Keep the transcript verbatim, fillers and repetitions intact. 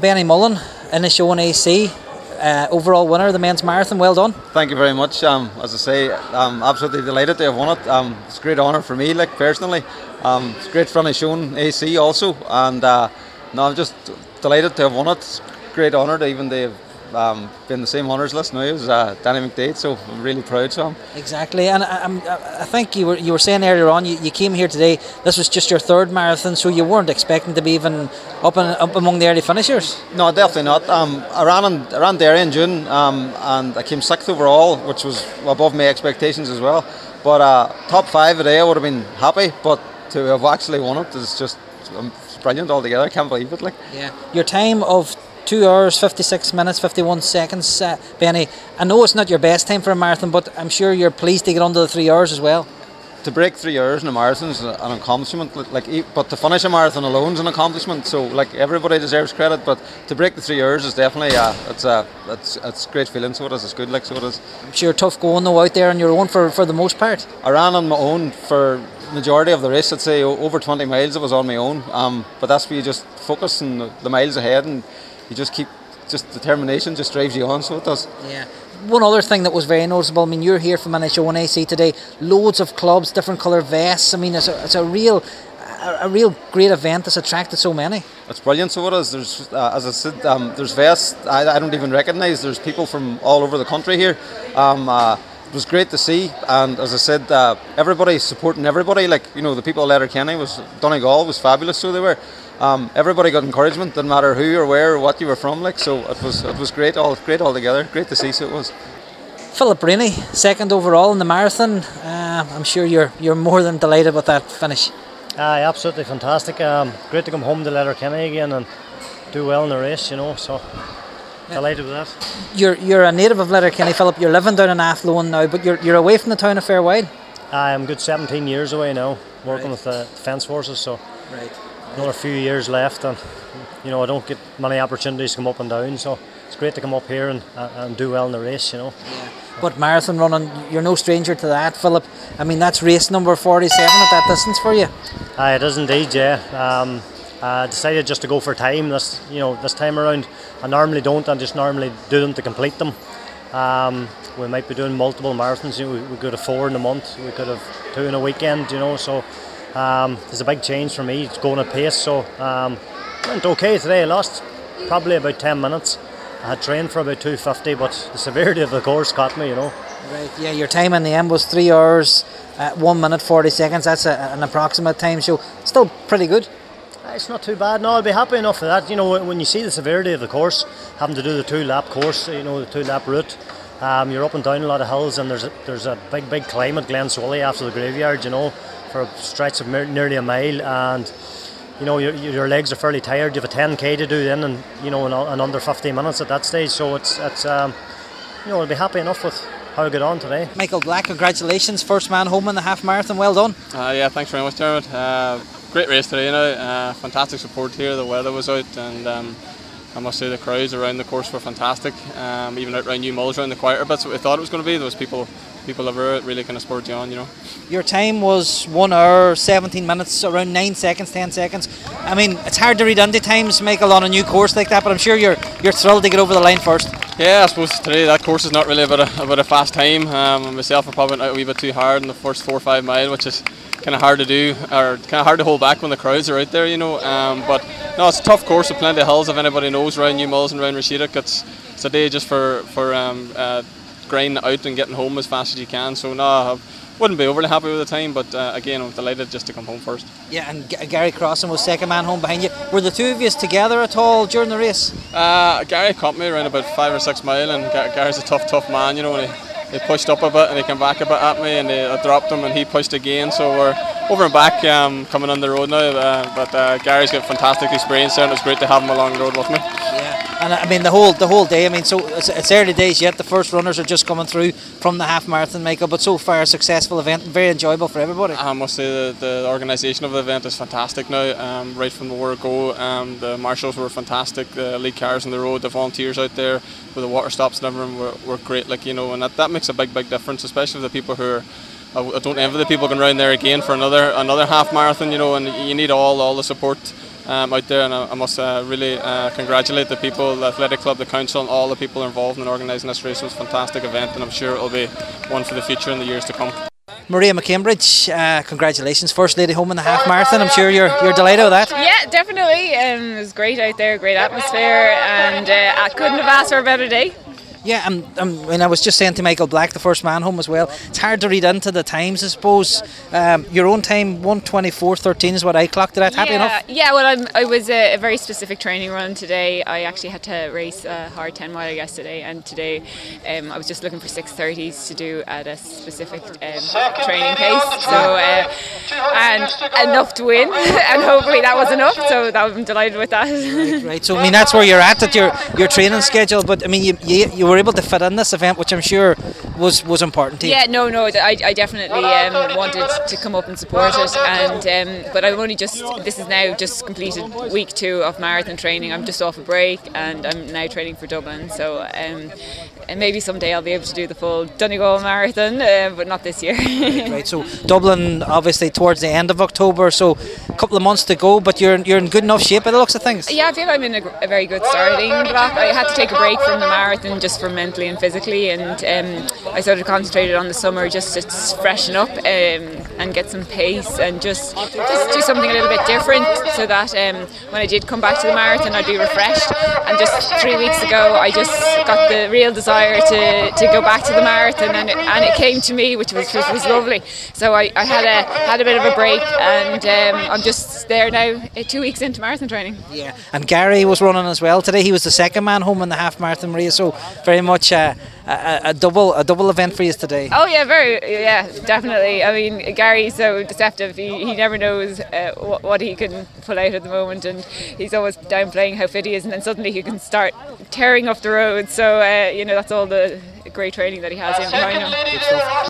Benny Mullen, Inishowen A C, uh, overall winner of the men's marathon. Well done. Thank you very much. Um, as I say, I'm absolutely delighted to have won it. Um, it's a great honour for me, like personally. Um, it's great for Inishowen A C also, and uh, no, I'm just delighted to have won it. It's a great honour to even to have um, been the same honours list now as uh, Danny McDade, so I'm really proud of him. Exactly, and I, I'm, I think you were you were saying earlier on you, you came here today. This was just your third marathon, so you weren't expecting to be even up in, up among the early finishers. No, definitely not. Um, I ran in, I ran Derry in June, um, and I came sixth overall, which was above my expectations as well. But uh, top five today, I would have been happy. But to have actually won it is just um, it's brilliant altogether. I can't believe it. Like, yeah, your time of two hours fifty-six minutes fifty-one seconds, uh, Benny. I know it's not your best time for a marathon, but I'm sure you're pleased to get under the three hours as well. To break three hours in a marathon is an accomplishment. Like, but to finish a marathon alone is an accomplishment. So, like, everybody deserves credit. But to break the three hours is definitely uh, it's a it's it's great feeling. So it is. It's good. Like, so it is. I'm sure tough going though out there on your own for for the most part. I ran on my own for majority of the race. I'd say over twenty miles. I was on my own. Um, but that's where you just focus on the miles ahead, and you just keep just determination just drives you on. So it does. Yeah. One other thing that was very noticeable, I mean, you're here from Inishowen A C today, loads of clubs, different colour vests. I mean, it's a, it's a real a, a real great event that's attracted so many. It's brilliant, so it is. There's, uh, as I said, um, there's vests I, I don't even recognise. There's people from all over the country here. Um, uh, it was great to see, and as I said, uh, everybody supporting everybody. Like, you know, the people of Letterkenny, was Donegal was fabulous, so they were. Um, everybody got encouragement, didn't matter who or where or what you were from. Like, so it was it was great, all great all together. Great to see, so it was. Philip Rainey, second overall in the marathon. Uh, I'm sure you're you're more than delighted with that finish. Aye, absolutely fantastic. Um, great to come home to Letterkenny again and do well in the race, you know. So yeah. Delighted with that. You're you're a native of Letterkenny, Philip. You're living down in Athlone now, but you're you're away from the town a fair while. Aye, I'm good seventeen years away now, working right. with the Defence Forces. So right. another few years left, and you know I don't get many opportunities to come up and down. So it's great to come up here and and do well in the race, you know. Yeah. But marathon running, you're no stranger to that, Philip. I mean, that's race number forty-seven at that distance for you. Aye, it is indeed, yeah. Um, I decided just to go for time this, you know, this time around. I normally don't. I just normally do them to complete them. Um, we might be doing multiple marathons. You know, we, we could have four in a month. We could have two in a weekend. You know, so um, there's a big change for me. It's going at pace. So um, went okay today. I lost probably about ten minutes. I had trained for about two fifty, but the severity of the course caught me, you know. Right, yeah, your time in the end was three hours, uh, one minute forty seconds. That's a, an approximate time, so still pretty good. It's not too bad. No, I'll be happy enough for that. You know, when you see the severity of the course, having to do the two-lap course, you know, the two-lap route, um, you're up and down a lot of hills, and there's a, there's a big, big climb at Glen Swilly after the graveyard, you know, for a stretch of nearly a mile, and you know, your, your legs are fairly tired. You have a ten K to do then, and you know, in, in under fifty minutes at that stage. So it's it's um, you know, I'll be happy enough with how I got on today. Michael Black, congratulations, first man home in the half marathon. Well done. Uh, yeah, thanks very much, Dermot. Uh, great race today. You know, uh, fantastic support here. The weather was out, and um, I must say the crowds around the course were fantastic. Um, even out around New Mulls, around the quieter bits, what we thought it was going to be. There was people. People over it really kind of spurred you on, you know. Your time was one hour, seventeen minutes, around nine seconds, ten seconds. I mean, it's hard to read into times, Michael, on a new course like that, but I'm sure you're you're thrilled to get over the line first. Yeah, I suppose today that course is not really about a, about a fast time. Um, myself, I probably went out a wee bit too hard in the first four or five mile, which is kind of hard to do, or kind of hard to hold back when the crowds are out there, you know. Um, but no, it's a tough course with plenty of hills. If anybody knows around New Mulls and around Rasheedick, it's it's a day just for for um, uh, grinding out and getting home as fast as you can. So no, I wouldn't be overly happy with the time, but uh, again, I'm delighted just to come home first. Yeah, and G- Gary Crossan was second man home behind you. Were the two of you together at all during the race? Uh, Gary caught me around about five or six mile, and G- Gary's a tough, tough man, you know. And he, he pushed up a bit, and he came back a bit at me, and he, I dropped him, and he pushed again. So we're over and back, um, coming on the road now. Uh, but uh, Gary's got fantastic experience there, and it's great to have him along the road with me. Yeah. And I mean the whole the whole day. I mean, so it's, it's early days yet. The first runners are just coming through from the half marathon, Michael. But so far, a successful event, and very enjoyable for everybody. I must say the, the organisation of the event is fantastic now. Um, right from the word go, um, the marshals were fantastic. The lead cars on the road, the volunteers out there with the water stops and everything were, were great. Like, you know, and that, that makes a big big difference, especially for the people who are. I don't envy the people going round there again for another another half marathon. You know, and you need all all the support um, out there, and I, I must uh, really uh, congratulate the people, the athletic club, the council, and all the people involved in organising this race. It was a fantastic event, and I'm sure it will be one for the future in the years to come. Maria McCambridge, uh, congratulations, first lady home in the half marathon. I'm sure you're you're delighted with that. Yeah, definitely. Um, it was great out there, great atmosphere, and uh, I couldn't have asked for a better day. Yeah, and um, when I was just saying to Michael Black, the first man home as well, it's hard to read into the times, I suppose. Um, your own time, one twenty-four thirteen is what I clocked it at. Happy yeah, enough? Yeah, well, I'm, I was a, a very specific training run today. I actually had to race a hard ten mile yesterday, and today um, I was just looking for six thirties to do at a specific um, training pace. So, uh, and enough to win, and hopefully that was enough. So that, I'm delighted with that. Right, right. So I mean, that's where you're at at your your training schedule. But I mean, you you, you were able to fit in this event, which I'm sure was was important to you. Yeah, no, no, I, I definitely um, wanted to come up and support it, and um, but I'm only just this is now just completed week two of marathon training. I'm just off a break, and I'm now training for Dublin. So um, and maybe someday I'll be able to do the full Donegal marathon, uh, but not this year. Right, right. So Dublin, obviously towards the end of October, so a couple of months to go. But you're you're in good enough shape by the looks of things. Yeah, I feel I'm in a, a very good starting block. I had to take a break from the marathon just for mentally and physically, and um, I sort of concentrated on the summer just to freshen up um, and get some pace and just just do something a little bit different, so that um, when I did come back to the marathon I'd be refreshed. And just three weeks ago I just got the real desire to, to go back to the marathon, and it, and it came to me, which was which was lovely. So I, I had a had a bit of a break, and um, I'm just there now, two weeks into marathon training. Yeah, and Gary was running as well today. He was the second man home in the half marathon race, so very much uh, a, a double a double event for you today. Oh yeah, very yeah, definitely. I mean, Gary's so deceptive. He, he never knows uh, what, what he can pull out at the moment, and he's always downplaying how fit he is, and then suddenly he can start tearing up the road. So uh, you know, that's all the great training that he has in behind him. Good stuff.